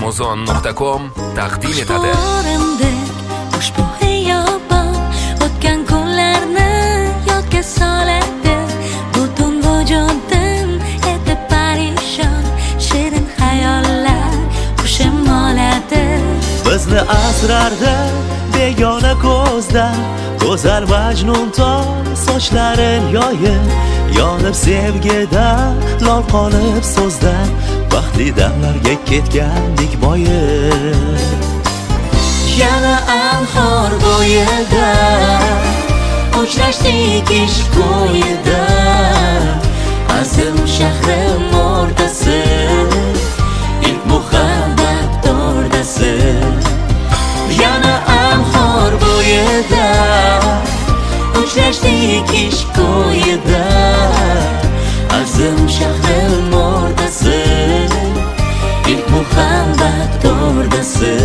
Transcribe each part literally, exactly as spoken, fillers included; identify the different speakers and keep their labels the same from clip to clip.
Speaker 1: amazon nuqta com taqdim etadi.
Speaker 2: Ushbu xiyobon o'tgan kunlarni yodga soladi. Butun vujudim etib parishon, shirin xayollar qushim oladi.
Speaker 3: Bizni asrardi begona ko'zdan, go'zal majnun tol sochlarin yoyib, yonib sevgida lol qolib so'zdan, baxtli damlarga ketgandik boyib.
Speaker 2: Yana anhor bo'yida uchrashdik ish ko'yida, azim shahrim o'rtasi, ilk muhabbat o'rdasi. Yana anhor bo'yida uchrashdik ish ko'yida, azim shahrim o'rtasi, ilk muhabbat o'rdasi.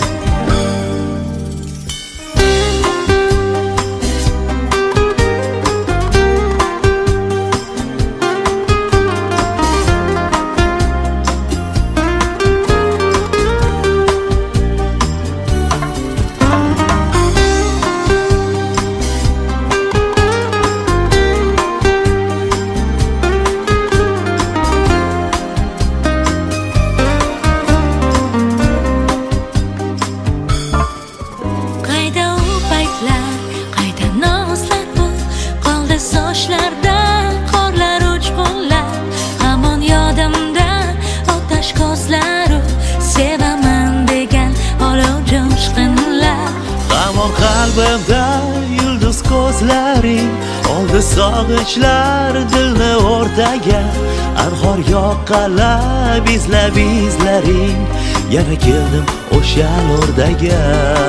Speaker 2: Sochlarda qorlar uchqunlar, hamon yodimda otash ko'zlaru, sevaman degan olov jo'shqinlar.
Speaker 3: Hamon qalbimda yulduz ko'zlaring, oldi sog'inchlar dilni o'rtaga, anhor yoqqanlar izlab izlaring, yana keldim o'sha o'rdaga.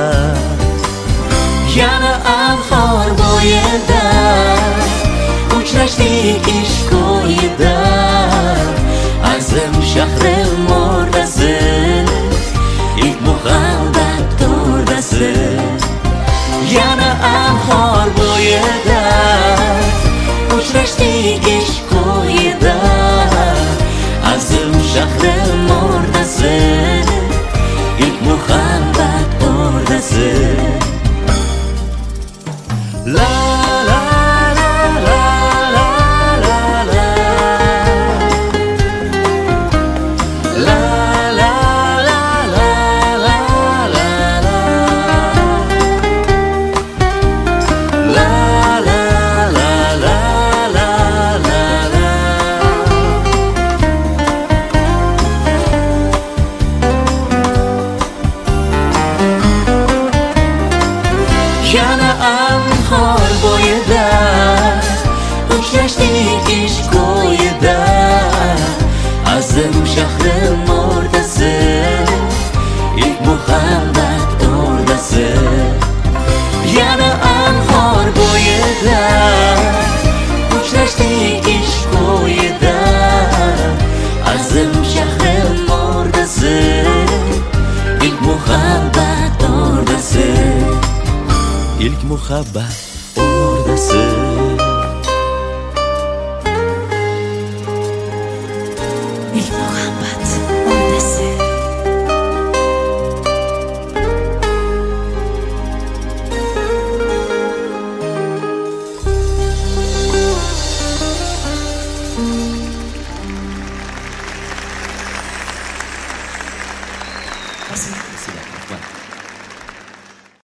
Speaker 2: Yana anhor bo'yida uchrashdik ish ko'yida, azim shahrim o'rdasi, ilk muhabbat o'rdasi. Yana anhor bo'yida uchrashdik ish ko'yida, azim shahrim o'rdasi, ilk muhabbat o'rdasi. La la Yana anhor bo'yida uchrashdik ish ko'yida, azim shahrim o'rtasi, ilk muhabbat o'rdasi. Yana anhor bo'yida uchrashdik ish ko'yida, azim shahrim o'rtasi, ilk muhabbat o'rdasi.
Speaker 3: İlk muhabbat o'rdasi.
Speaker 2: İlk muhabbat o'rdasi.
Speaker 3: Спасибо.